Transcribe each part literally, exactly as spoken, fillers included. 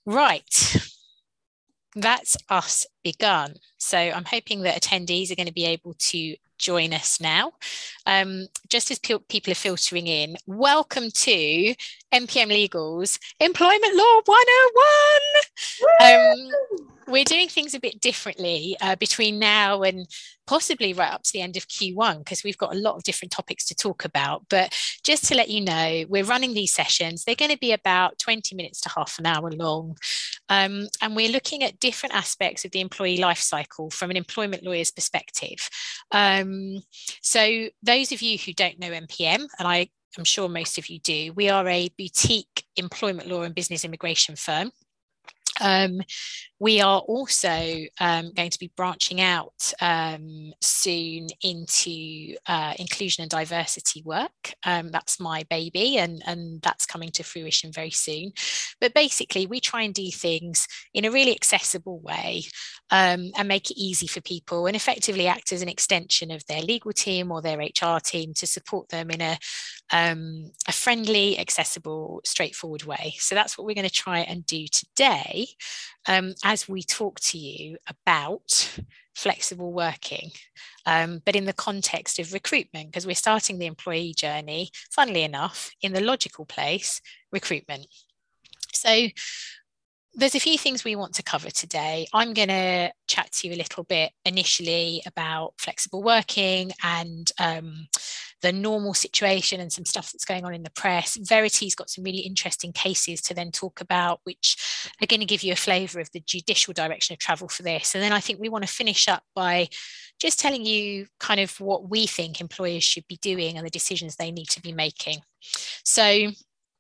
Right, that's us begun. So I'm hoping that attendees are going to be able to join us now. Um, just as pe- people are filtering in, welcome to M P M Legal's Employment Law one oh one. Um, we're doing things a bit differently uh, between now and possibly right up to the end of Q one, because we've got a lot of different topics to talk about. But just to let you know, we're running these sessions. They're going to be about twenty minutes to half an hour long. Um, and we're looking at different aspects of the employee life cycle from an employment lawyer's perspective. Um, so those of you who don't know M P M, and I I'm sure most of you do, we are a boutique employment law and business immigration firm. Um, we are also um, going to be branching out um, soon into uh, inclusion and diversity work. Um, that's my baby, and, and that's coming to fruition very soon. But basically, we try and do things in a really accessible way um, and make it easy for people, and effectively act as an extension of their legal team or their H R team to support them in a, um, a friendly, accessible, straightforward way. So that's what we're going to try and do today. Um, as we talk to you about flexible working, um, but in the context of recruitment, because we're starting the employee journey, funnily enough, in the logical place, recruitment. So there's a few things we want to cover today. I'm going to chat to you a little bit initially about flexible working and um, the normal situation and some stuff that's going on in the press. Verity's got some really interesting cases to then talk about, which are going to give you a flavour of the judicial direction of travel for this. And then I think we want to finish up by just telling you kind of what we think employers should be doing and the decisions they need to be making. So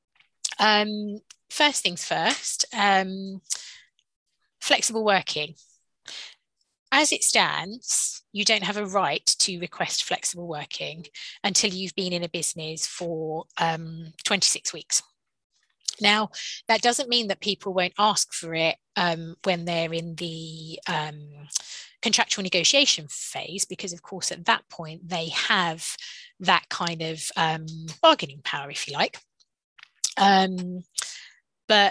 um, first things first, um, flexible working. As it stands, you don't have a right to request flexible working until you've been in a business for um, twenty-six weeks. Now, that doesn't mean that people won't ask for it um, when they're in the um, contractual negotiation phase, because of course at that point they have that kind of um, bargaining power, if you like. Um, but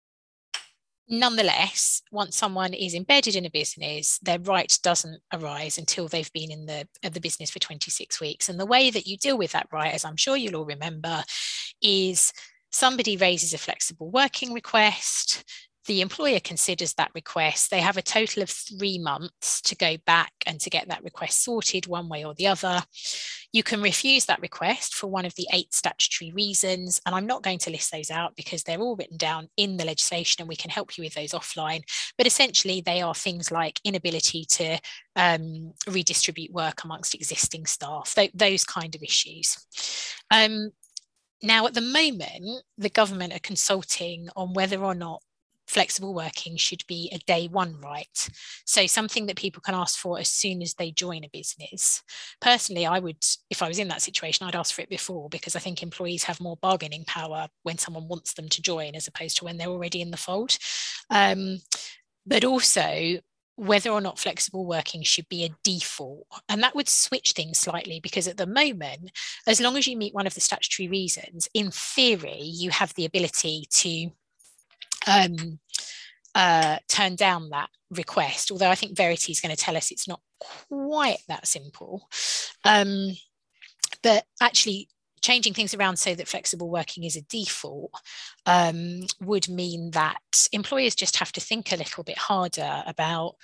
nonetheless, once someone is embedded in a business, their right doesn't arise until they've been in the, the business for twenty-six weeks. And the way that you deal with that right, as I'm sure you'll all remember, is somebody raises a flexible working request. The employer considers that request. They have a total of three months to go back and to get that request sorted one way or the other. You can refuse that request for one of the eight statutory reasons, and I'm not going to list those out because they're all written down in the legislation and we can help you with those offline. But essentially, they are things like inability to um, redistribute work amongst existing staff, th- those kind of issues. Um, now, at the moment, the government are consulting on whether or not flexible working should be a day one right. So something that people can ask for as soon as they join a business. Personally, I would, if I was in that situation, I'd ask for it before, because I think employees have more bargaining power when someone wants them to join as opposed to when they're already in the fold. Um, but also, whether or not flexible working should be a default. And that would switch things slightly, because at the moment, as long as you meet one of the statutory reasons, in theory, you have the ability to um, uh, turn down that request. Although I think Verity is going to tell us it's not quite that simple. Um, but actually, changing things around so that flexible working is a default um, would mean that employers just have to think a little bit harder about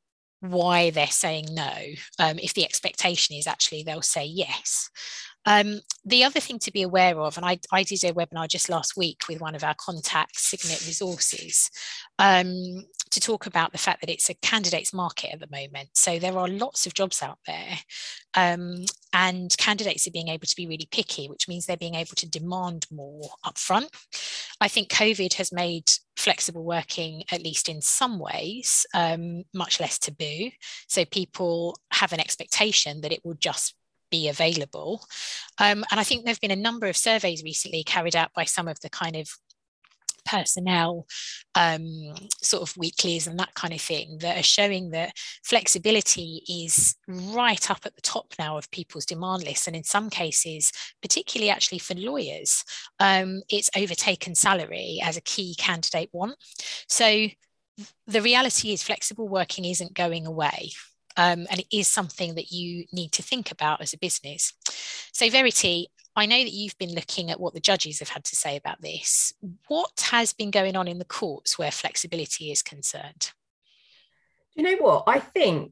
why they're saying no, um, if the expectation is actually they'll say yes. Um, the other thing to be aware of, and I, I did a webinar just last week with one of our contacts, Signet Resources, um, to talk about the fact that it's a candidates market at the moment. So there are lots of jobs out there, um, and candidates are being able to be really picky, which means they're being able to demand more upfront. I think COVID has made flexible working, at least in some ways, um, much less taboo. So people have an expectation that it will just be available. Um, and I think there have been a number of surveys recently carried out by some of the kind of personnel um, sort of weeklies and that kind of thing that are showing that flexibility is right up at the top now of people's demand lists. And in some cases, particularly actually for lawyers, um, it's overtaken salary as a key candidate want. So the reality is flexible working isn't going away. Um, and it is something that you need to think about as a business. So Verity, I know that you've been looking at what the judges have had to say about this. What has been going on in the courts where flexibility is concerned? Do you know what? I think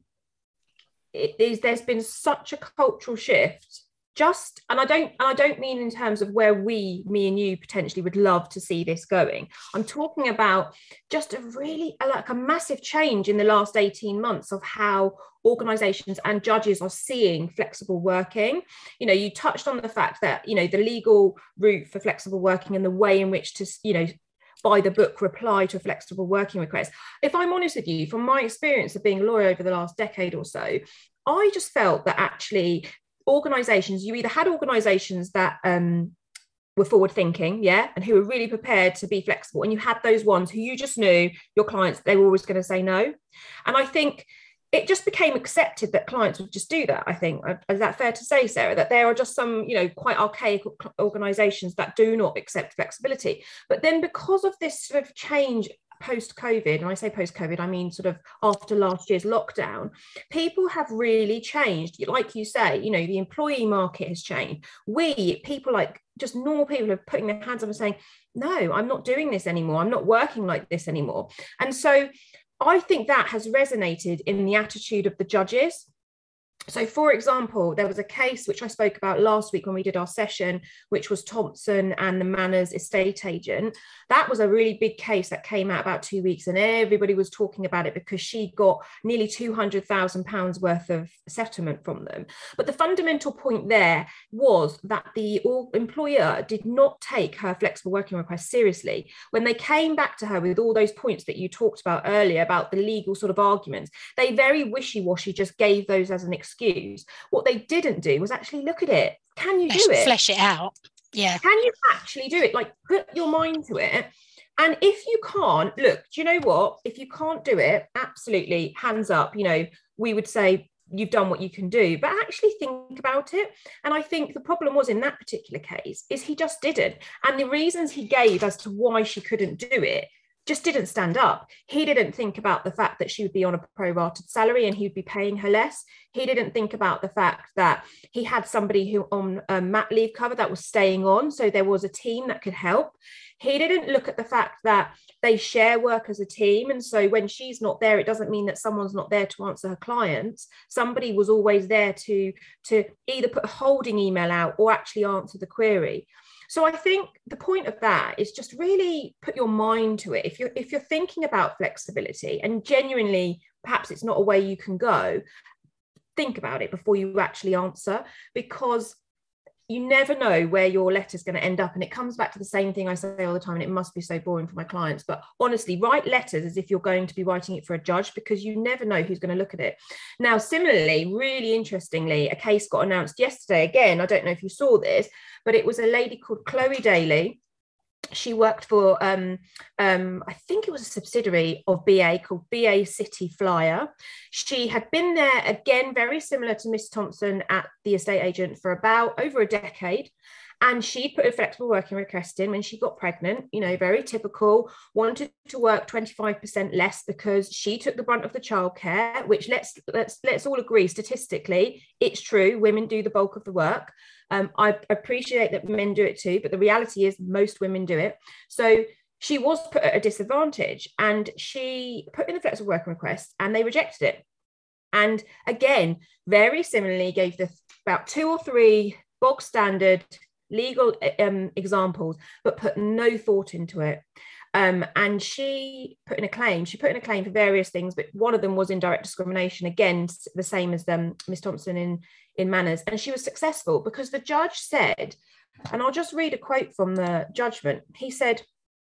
it is, there's been such a cultural shift. Just, and I don't, and I don't mean in terms of where we, me and you potentially would love to see this going. I'm talking about just a really like a massive change in the last eighteen months of how organizations and judges are seeing flexible working. You know, you touched on the fact that, you know, the legal route for flexible working and the way in which to, you know, by the book reply to a flexible working request. If I'm honest with you, from my experience of being a lawyer over the last decade or so, I just felt that actually organizations, you either had organizations that um, were forward thinking, yeah, and who were really prepared to be flexible, and you had those ones who you just knew your clients, they were always going to say no. And I think it just became accepted that clients would just do that. I think, is that fair to say, Sarah, that there are just some, you know, quite archaic organizations that do not accept flexibility. But then because of this sort of change post-COVID, and I say post-COVID, I mean sort of after last year's lockdown, people have really changed. Like you say, you know, the employee market has changed. We, people like just normal people, are putting their hands up and saying, no, I'm not doing this anymore. I'm not working like this anymore. And so I think that has resonated in the attitude of the judges. So, for example, there was a case which I spoke about last week when we did our session, which was Thompson and the Manners estate agent. That was a really big case that came out about two weeks and everybody was talking about it because she got nearly two hundred thousand pounds worth of settlement from them. But the fundamental point there was that the employer did not take her flexible working request seriously. When they came back to her with all those points that you talked about earlier about the legal sort of arguments, they very wishy-washy just gave those as an excuse. Excuse. What they didn't do was actually look at it. Can you flesh, do it? Flesh it out. Yeah. Can you actually do it? Like, put your mind to it. And if you can't, look, do you know what? If you can't do it, absolutely, hands up. You know, we would say you've done what you can do, but actually think about it. And I think the problem was in that particular case is he just didn't. And the reasons he gave as to why she couldn't do it just didn't stand up. He didn't think about the fact that she would be on a prorated salary and he would be paying her less. He didn't think about the fact that he had somebody who on a mat leave cover that was staying on, so there was a team that could help. He didn't look at the fact that they share work as a team, and so when she's not there, it doesn't mean that someone's not there to answer her clients. Somebody was always there to, to either put a holding email out or actually answer the query. So I think the point of that is just really put your mind to it. If you're, if you're thinking about flexibility and genuinely, perhaps it's not a way you can go, think about it before you actually answer, because you never know where your letter's going to end up. And it comes back to the same thing I say all the time, and it must be so boring for my clients. But honestly, write letters as if you're going to be writing it for a judge, because you never know who's going to look at it. Now, similarly, really interestingly, a case got announced yesterday. Again, I don't know if you saw this, but it was a lady called Chloe Daly. She worked for, um, um, I think it was a subsidiary of B A called B A City Flyer. She had been there, again, very similar to Miss Thompson at the estate agent, for about over a decade. And she put a flexible working request in when she got pregnant, you know, very typical, wanted to work twenty-five percent less because she took the brunt of the childcare, which let's, let's, let's all agree, statistically, it's true, women do the bulk of the work. Um, I appreciate that men do it too, but the reality is most women do it. So she was put at a disadvantage, and she put in a flexible working request and they rejected it. And again, very similarly, gave the about two or three bog standard legal um, examples, but put no thought into it. Um, and she put in a claim. She put in a claim for various things, but one of them was indirect discrimination, again, the same as um, Miss Thompson in, in Manners. And she was successful because the judge said, and I'll just read a quote from the judgment. He said,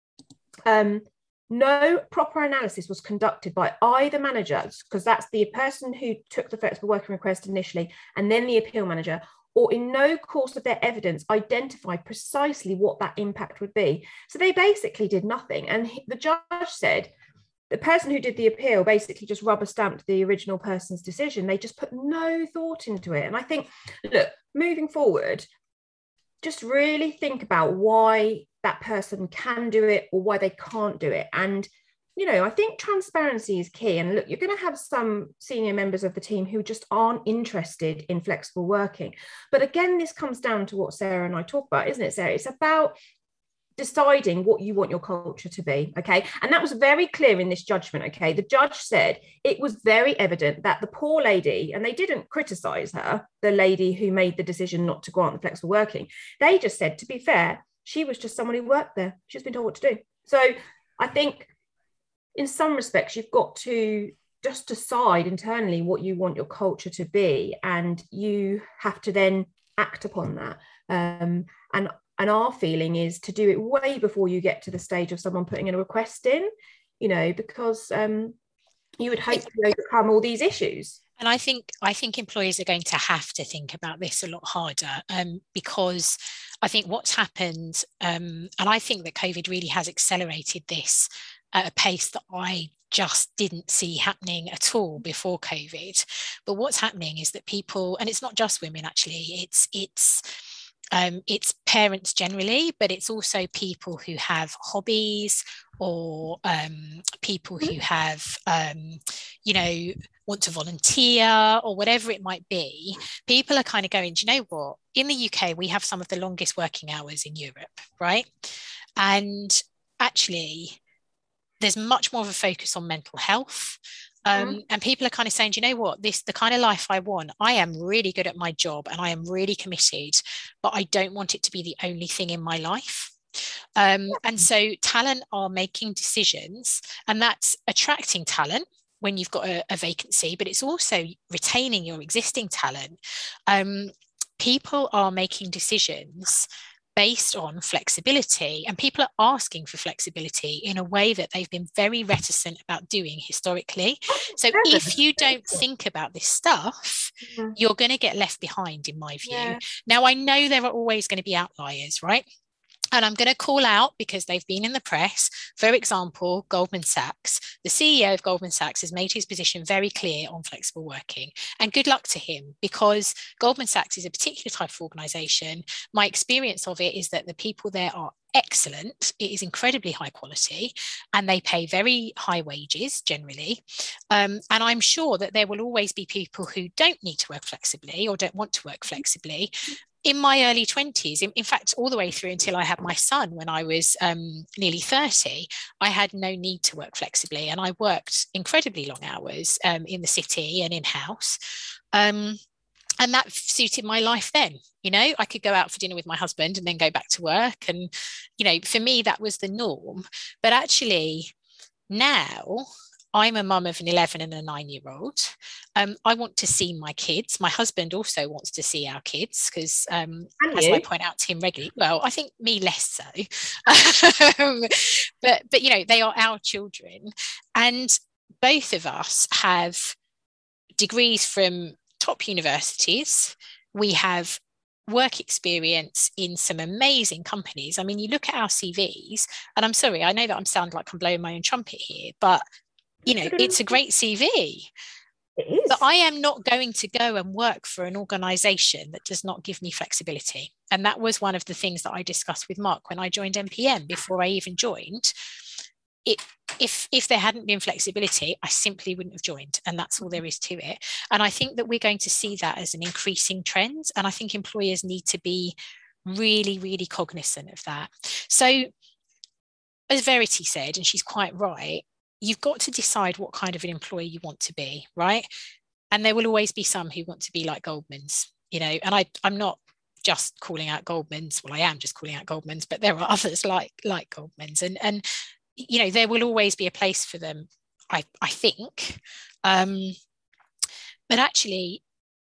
um, no proper analysis was conducted by either manager, because that's the person who took the flexible working request initially, and then the appeal manager, or in no course of their evidence identify precisely what that impact would be. So they basically did nothing. And the judge said, the person who did the appeal basically just rubber stamped the original person's decision. They just put no thought into it. And I think, look, moving forward, just really think about why that person can do it or why they can't do it. And, you know, I think transparency is key. And look, you're going to have some senior members of the team who just aren't interested in flexible working. But again, this comes down to what Sarah and I talk about, isn't it, Sarah? It's about deciding what you want your culture to be, okay? And that was very clear in this judgment, okay? The judge said it was very evident that the poor lady, and they didn't criticize her, the lady who made the decision not to grant the flexible working, they just said, to be fair, she was just someone who worked there. She's been told what to do. So I think in some respects, you've got to just decide internally what you want your culture to be, and you have to then act upon that. Um, and And our feeling is to do it way before you get to the stage of someone putting in a request in, you know, because um, you would hope to overcome all these issues. And I think I think employers are going to have to think about this a lot harder, um, because I think what's happened, um, and I think that COVID really has accelerated this at a pace that I just didn't see happening at all before COVID. But what's happening is that people, and it's not just women actually, it's it's Um, it's parents generally, but it's also people who have hobbies, or um, people who have, um, you know, want to volunteer or whatever it might be. People are kind of going, do you know what? In the U K, we have some of the longest working hours in Europe, right? And actually, there's much more of a focus on mental health. Um, mm-hmm. And people are kind of saying, do you know what, this, the kind of life I want, I am really good at my job and I am really committed, but I don't want it to be the only thing in my life. Um, and so talent are making decisions, and that's attracting talent when you've got a, a vacancy, but it's also retaining your existing talent. Um, people are making decisions based on flexibility, and people are asking for flexibility in a way that they've been very reticent about doing historically. So if you don't think about this stuff, mm-hmm. you're going to get left behind, in my view. Yeah. Now, I know there are always going to be outliers, right? And I'm going to call out, because they've been in the press, for example, Goldman Sachs. The C E O of Goldman Sachs has made his position very clear on flexible working. And good luck to him, because Goldman Sachs is a particular type of organisation. My experience of it is that the people there are excellent. It is incredibly high quality, and they pay very high wages generally. Um, and I'm sure that there will always be people who don't need to work flexibly or don't want to work flexibly. In my early twenties, in, in fact, all the way through until I had my son when I was um, nearly thirty, I had no need to work flexibly, and I worked incredibly long hours um, in the city and in-house. Um, and that suited my life then. You know, I could go out for dinner with my husband and then go back to work. And, you know, for me, that was the norm. But actually now, I'm a mum of an eleven and a nine-year-old. Um, I want to see my kids. My husband also wants to see our kids because, um, as I point out to him regularly, well, I think me less so. um, but, but, you know, they are our children. And both of us have degrees from top universities. We have work experience in some amazing companies. I mean, you look at our C Vs, and I'm sorry, I know that I'm sounding like I'm blowing my own trumpet here, but you know, it's a great C V. It is. But I am not going to go and work for an organisation that does not give me flexibility. And that was one of the things that I discussed with Mark when I joined M P M before I even joined. It, if, if there hadn't been flexibility, I simply wouldn't have joined. And that's all there is to it. And I think that we're going to see that as an increasing trend. And I think employers need to be really, really cognizant of that. So, as Verity said, and she's quite right, you've got to decide what kind of an employee you want to be, right? And there will always be some who want to be like Goldman's, you know, and I, I'm not just calling out Goldman's. Well, I am just calling out Goldman's, but there are others like, like Goldman's. And, and, you know, there will always be a place for them, I, I think. Um, but actually,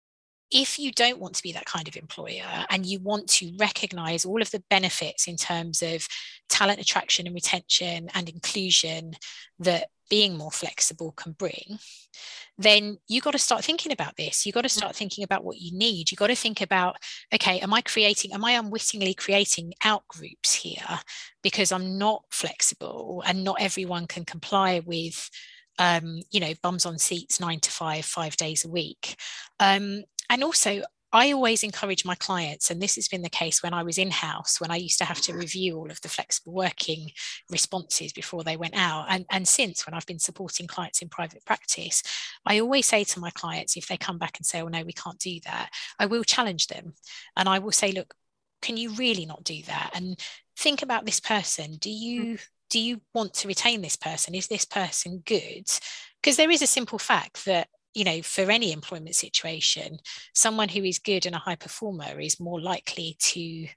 if you don't want to be that kind of employer and you want to recognise all of the benefits in terms of talent attraction and retention and inclusion that being more flexible can bring, then you got to start thinking about this. You got to start thinking about what you need. You got to think about, okay, am I creating, am I unwittingly creating out groups here because I'm not flexible and not everyone can comply with, um, you know, bums on seats, nine to five, five days a week. Um, and also, I always encourage my clients, and this has been the case when I was in-house, when I used to have to review all of the flexible working responses before they went out. And, and since, when I've been supporting clients in private practice, I always say to my clients, if they come back and say, oh no, we can't do that, I will challenge them. And I will say, look, can you really not do that? And think about this person. Do you, do you want to retain this person? Is this person good? Because there is a simple fact that, you know, for any employment situation, someone who is good and a high performer is more likely to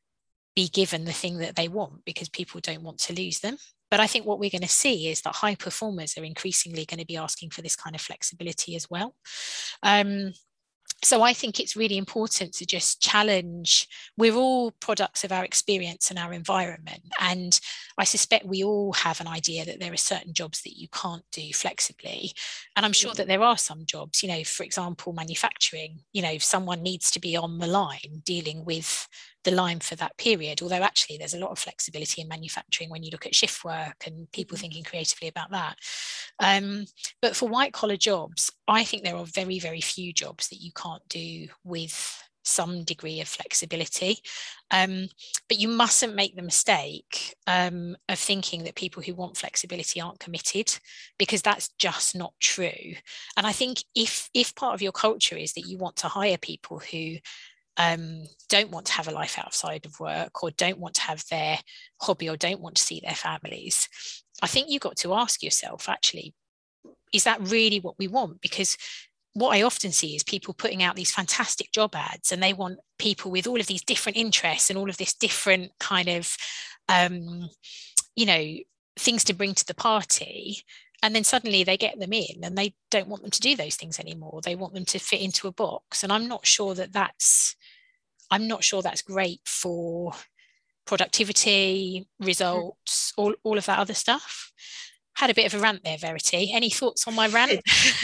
be given the thing that they want because people don't want to lose them. But I think what we're going to see is that high performers are increasingly going to be asking for this kind of flexibility as well. Um, So I think it's really important to just challenge. We're all products of our experience and our environment. And I suspect we all have an idea that there are certain jobs that you can't do flexibly. And I'm sure that there are some jobs, you know, for example, manufacturing, you know, if someone needs to be on the line dealing with the line for that period, although actually there's a lot of flexibility in manufacturing when you look at shift work and people mm-hmm. thinking creatively about that. Um, but for white collar jobs, I think there are very, very few jobs that you can't do with some degree of flexibility. Um, but you mustn't make the mistake um, of thinking that people who want flexibility aren't committed, because that's just not true. And I think if if part of your culture is that you want to hire people who Um, don't want to have a life outside of work, or don't want to have their hobby, or don't want to see their families, I think you've got to ask yourself, actually, is that really what we want? Because what I often see is people putting out these fantastic job ads, and they want people with all of these different interests and all of this different kind of, um, you know, things to bring to the party. And then suddenly they get them in and they don't want them to do those things anymore. They want them to fit into a box. And I'm not sure that that's, I'm not sure that's great for productivity, results, all, all of that other stuff. Had a bit of a rant there, Verity. Any thoughts on my rant?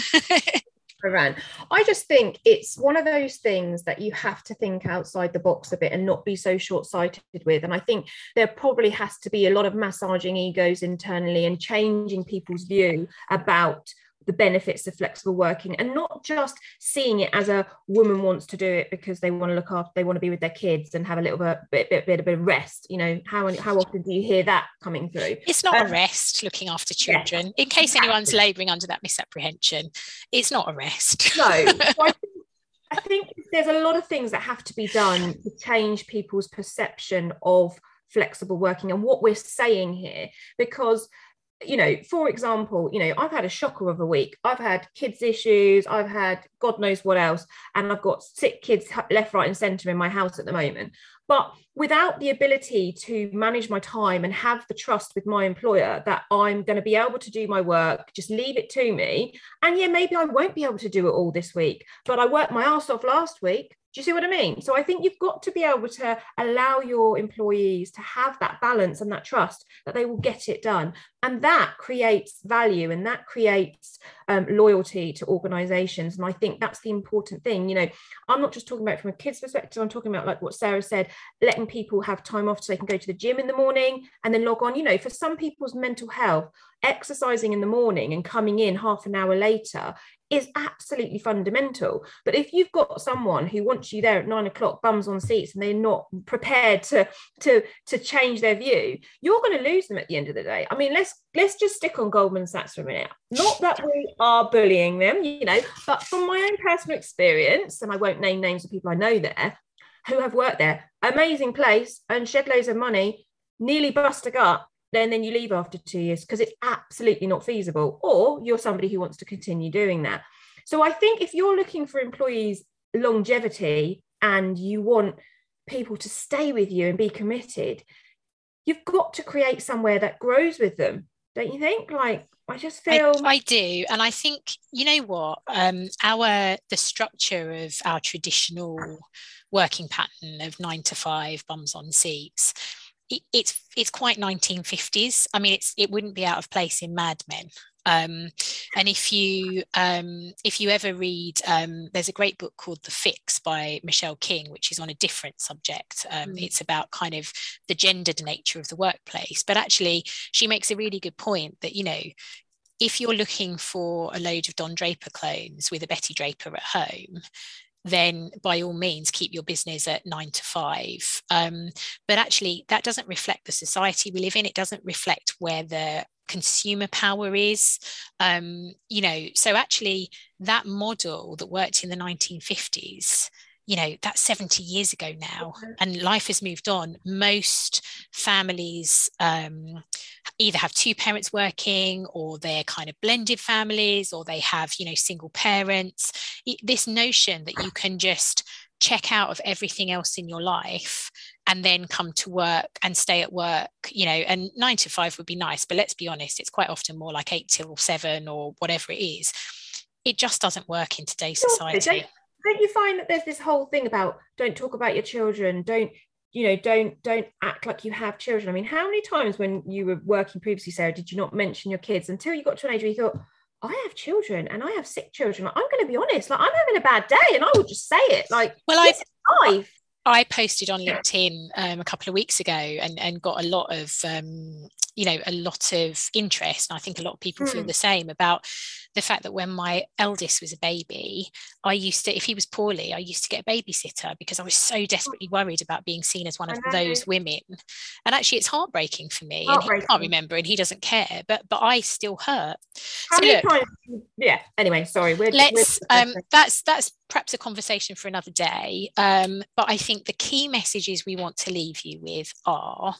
Rant. I just think it's one of those things that you have to think outside the box a bit and not be so short-sighted with. And I think there probably has to be a lot of massaging egos internally and changing people's view about the benefits of flexible working, and not just seeing it as a woman wants to do it because they want to look after, they want to be with their kids and have a little bit, bit, bit, bit, bit of rest. You know, how how often do you hear that coming through? It's not um, a rest, looking after children. Yeah, in case exactly. anyone's labouring under that misapprehension, it's not a rest. No, so I, think, I think there's a lot of things that have to be done to change people's perception of flexible working and what we're saying here, because, you know, for example, you know, I've had a shocker of a week. I've had kids issues. I've had God knows what else. And I've got sick kids left, right and centre in my house at the moment. But without the ability to manage my time and have the trust with my employer that I'm going to be able to do my work, just leave it to me. And yeah, maybe I won't be able to do it all this week, but I worked my ass off last week. Do you see what I mean? So I think you've got to be able to allow your employees to have that balance and that trust that they will get it done. And that creates value, and that creates um, loyalty to organisations. And I think that's the important thing. You know, I'm not just talking about it from a kid's perspective. I'm talking about, like what Sarah said, letting people have time off so they can go to the gym in the morning and then log on. You know, for some people's mental health, exercising in the morning and coming in half an hour later is absolutely fundamental. But if you've got someone who wants you there at nine o'clock, bums on seats, and they're not prepared to to to change their view, you're going to lose them at the end of the day. I mean, let's let's just stick on Goldman Sachs for a minute. Not that we are bullying them, you know, but from my own personal experience, and I won't name names of people I know there who have worked there, amazing place, and shed loads of money, nearly bust a gut. Then, then you leave after two years because it's absolutely not feasible, or you're somebody who wants to continue doing that. So I think if you're looking for employees' longevity and you want people to stay with you and be committed, you've got to create somewhere that grows with them, don't you think? Like, I just feel... I, I do. And I think, you know what, um, our the structure of our traditional working pattern of nine to five, bums on seats, It, it's it's quite nineteen fifties. I mean, it's it wouldn't be out of place in Mad Men. Um, and if you um, if you ever read, um, there's a great book called The Fix by Michelle King, which is on a different subject. Um, mm. It's about kind of the gendered nature of the workplace. But actually, she makes a really good point that, you know, if you're looking for a load of Don Draper clones with a Betty Draper at home, then by all means keep your business at nine to five. Um, but actually, that doesn't reflect the society we live in. It doesn't reflect where the consumer power is. Um, you know, so actually that model that worked in the nineteen fifties, you know, that's seventy years ago now, and life has moved on. Most families um, either have two parents working, or they're kind of blended families, or they have, you know, single parents. This notion that you can just check out of everything else in your life and then come to work and stay at work, you know, and nine to five would be nice, but let's be honest, it's quite often more like eight till seven or whatever it is. It just doesn't work in today's society. Don't you find that there's this whole thing about don't talk about your children, don't, you know, don't don't act like you have children? I mean, how many times when you were working previously, Sarah, did you not mention your kids until you got to an age where you thought, I have children and I have sick children. Like, I'm going to be honest, like I'm having a bad day and I will just say it. Like, well, I life. I posted on LinkedIn um, a couple of weeks ago and, and got a lot of, um, you know, a lot of interest. And I think a lot of people mm. feel the same about the fact that when my eldest was a baby, I used to, if he was poorly, I used to get a babysitter because I was so desperately worried about being seen as one of those women. And actually it's heartbreaking for me. Heartbreaking. And he can't remember and he doesn't care, but but I still hurt. How so many look, times? Yeah. Anyway, sorry. We're, let's, we're... um, that's, that's perhaps a conversation for another day. Um, but I think the key messages we want to leave you with are,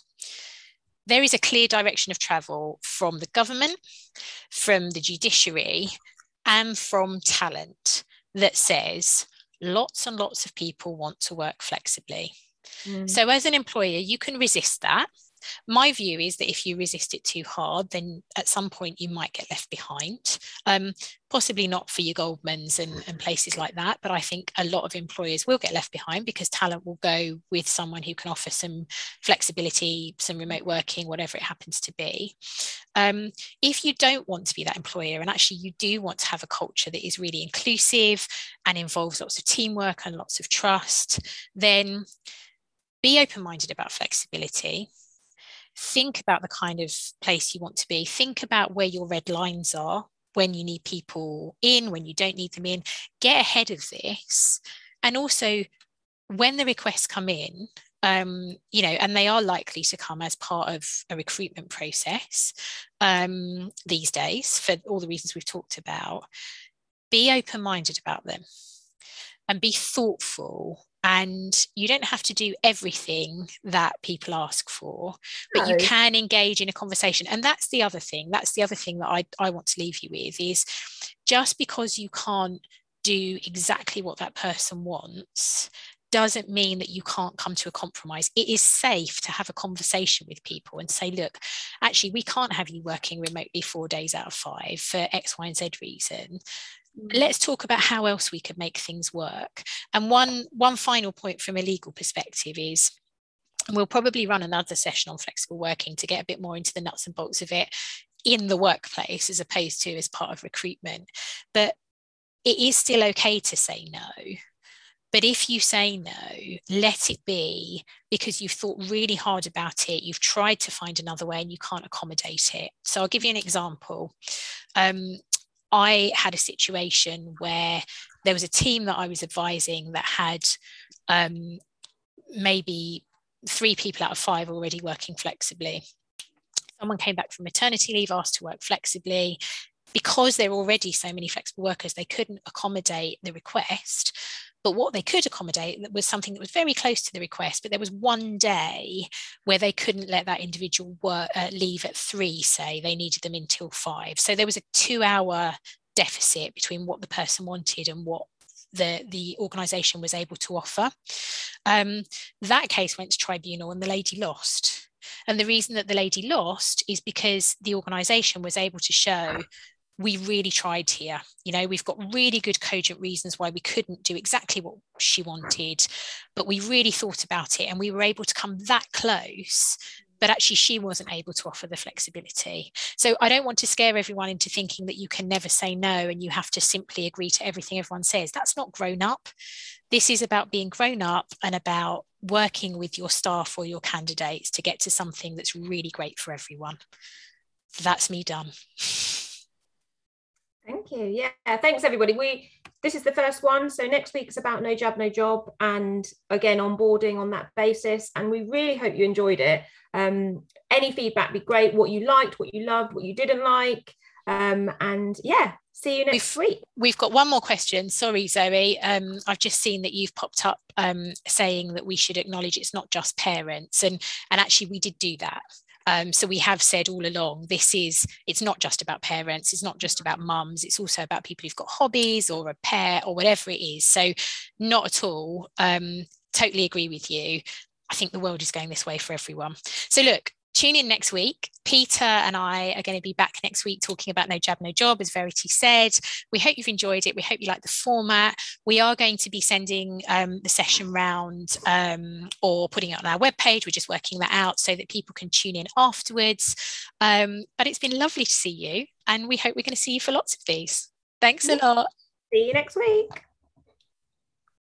there is a clear direction of travel from the government, from the judiciary, and from talent that says lots and lots of people want to work flexibly. Mm. So as an employer, you can resist that. My view is that if you resist it too hard, then at some point you might get left behind. Um, possibly not for your Goldmans and, and places like that, but I think a lot of employers will get left behind because talent will go with someone who can offer some flexibility, some remote working, whatever it happens to be. Um, if you don't want to be that employer, and actually you do want to have a culture that is really inclusive and involves lots of teamwork and lots of trust, then be open-minded about flexibility. Think about the kind of place you want to be. Think about where your red lines are, when you need people in, when you don't need them in. Get ahead of this. And also, when the requests come in, um, you know, and they are likely to come as part of a recruitment process um, these days, for all the reasons we've talked about, be open-minded about them and be thoughtful. And you don't have to do everything that people ask for, but no. you can engage in a conversation. And that's the other thing. That's the other thing that I, I want to leave you with is, just because you can't do exactly what that person wants doesn't mean that you can't come to a compromise. It is safe to have a conversation with people and say, look, actually, we can't have you working remotely four days out of five for X, Y, and Z reason. Let's talk about how else we could make things work. And one, one final point from a legal perspective is, and we'll probably run another session on flexible working to get a bit more into the nuts and bolts of it in the workplace as opposed to as part of recruitment. But it is still okay to say no. But if you say no, let it be because you've thought really hard about it. You've tried to find another way and you can't accommodate it. So I'll give you an example. Um, I had a situation where there was a team that I was advising that had um, maybe three people out of five already working flexibly. Someone came back from maternity leave, asked to work flexibly. Because there were already so many flexible workers, they couldn't accommodate the request. But what they could accommodate was something that was very close to the request, but there was one day where they couldn't let that individual work, uh, leave at three, say, they needed them until five. So there was a two hour deficit between what the person wanted and what the, the organisation was able to offer. Um, that case went to tribunal and the lady lost. And the reason that the lady lost is because the organisation was able to show, we really tried here. You know, we've got really good cogent reasons why we couldn't do exactly what she wanted, but we really thought about it and we were able to come that close but actually she wasn't able to offer the flexibility. So I don't want to scare everyone into thinking that you can never say no and you have to simply agree to everything everyone says. That's not grown up. This is about being grown up and about working with your staff or your candidates to get to something that's really great for everyone. That's me done. Thank you. Yeah, thanks everybody. We this is the first one, so next week is about No Jab No Job, and again onboarding on that basis, and we really hope you enjoyed it. Um any feedback would be great, what you liked, what you loved, what you didn't like, um and yeah, see you next we've, week. We've got one more question. Sorry, Zoe. Um, I've just seen that you've popped up um, saying that we should acknowledge it's not just parents, and and actually we did do that. Um, so we have said all along, this is, it's not just about parents, it's not just about mums, it's also about people who've got hobbies or a pet or whatever it is. So not at all. Um, totally agree with you. I think the world is going this way for everyone. So look, tune in next week. Peter and I are going to be back next week talking about No Jab No Job, as Verity said. We hope you've enjoyed it. We hope you like the format. We are going to be sending um, the session round um, or putting it on our webpage. We're just working that out so that people can tune in afterwards. Um, but it's been lovely to see you, and we hope we're going to see you for lots of these. Thanks a lot. See you next week.